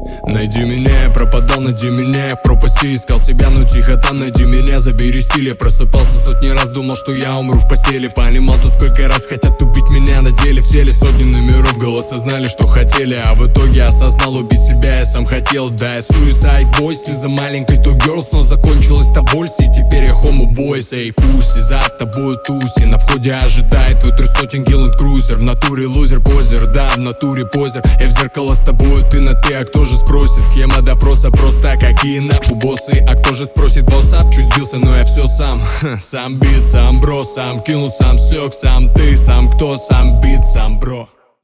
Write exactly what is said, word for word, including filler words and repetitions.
Найди меня, я пропадал, найди меня, я в пропасти искал себя, но тихо там, найди меня, забери стиль. Я просыпался сотни раз, думал, что я умру в постели. Понимал, то сколько раз хотят убить меня на деле. В теле сотни номеров, голоса знали, что хотели, а в итоге осознал, убить себя я сам хотел. Да, я suicide boys из-за маленькой two girls, но закончилась-то боль, и теперь я homo boys. Эй, пусть за тобой туси, на входе ожидает твой трехсотен Геланд Крузер. В натуре лузер, позер, да, в натуре позер. Я в зеркало с тобой, ты на ты, а кто же спросит? Схема допроса проста, какие нахуй боссы. А кто же спросит босса? Чуть сбился, но я все сам. Сам бит, сам бро, сам кинул, сам сёк, сам ты, сам кто, сам бит, сам бро.